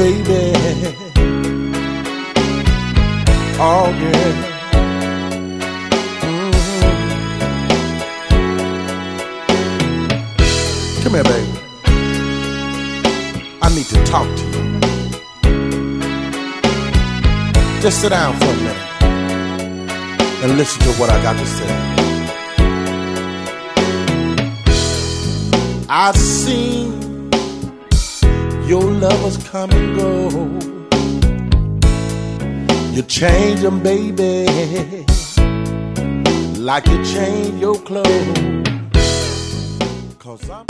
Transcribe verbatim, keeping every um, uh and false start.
baby. Oh, yeah. Mm-hmm. Come here, baby. I need to talk to you. Just sit down for a minute and listen to what I got to say. I've seen your lovers come and go. You change them, baby, like you change your clothes. 'Cause I'm